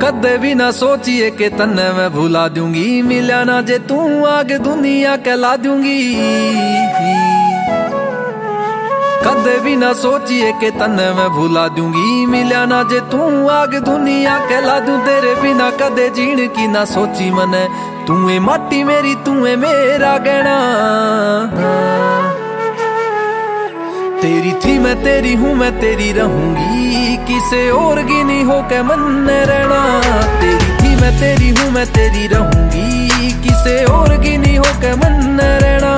कदे भी ना सोचिए कि तन्ने मैं भुला दूंगी, मिला ना जे तू आग दुनिया कहला दूंगी। कदे भी ना सोचिए कि तन्ने मैं भुला दूंगी, मिला ना जे तू आग दुनिया कहला दूं। तेरे बिना कदे जीण की ना सोची मने, तू है माटी मेरी तू है मेरा गहना। तेरी थी मैं तेरी हूँ मैं तेरी रहूंगी, किसे और की नहीं होके मन में रहना। तेरी थी मैं तेरी हूँ मैं तेरी रहूंगी, किसे और की नहीं होके मन में रहना।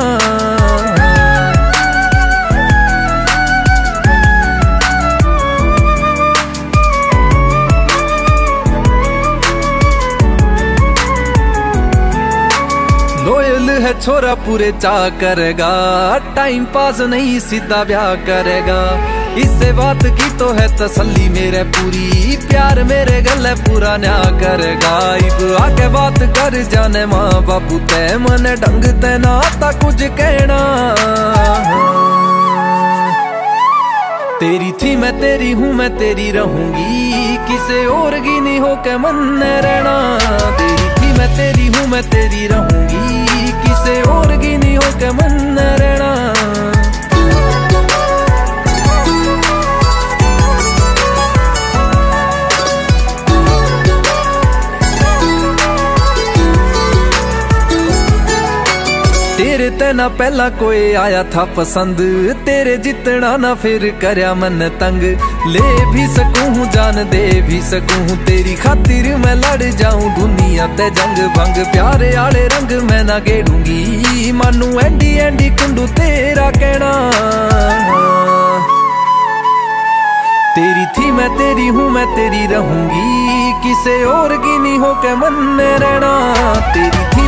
लोयल है छोरा पूरे चाह करेगा, टाइम पास नहीं सीधा ब्याह करेगा। इससे बात की तो है तसल्ली मेरे पूरी, प्यार मेरे गले पूरा न्याय करेगा। इब आके बात कर जाने माँ बापू ते, मन ढंग ते ना आता कुछ कहना। तेरी थी मैं तेरी हूँ मैं तेरी रहूंगी, किसे और की नहीं होके मन में रहना। तेरी थी मैं तेरी हूँ मैं तेरी रहूंगी, किसे और की नहीं होके मन में रहना। तेरे ते ना पहला कोई आया था पसंद, तेरे जितना ना फिर करया मन तंग। ले भी सकूं जान दे भी सकूं, तेरी खातिर मैं लड़ जाऊं दुनिया ते जंग भंग। प्यारे आले रंग मैं ना गेड़ूंगी, मानू एंडी एंडी कुंडू तेरा कहना। तेरी थी मैं तेरी हूँ मैं तेरी रहूंगी, किसे और की नहीं होके मन में रहना। तेरी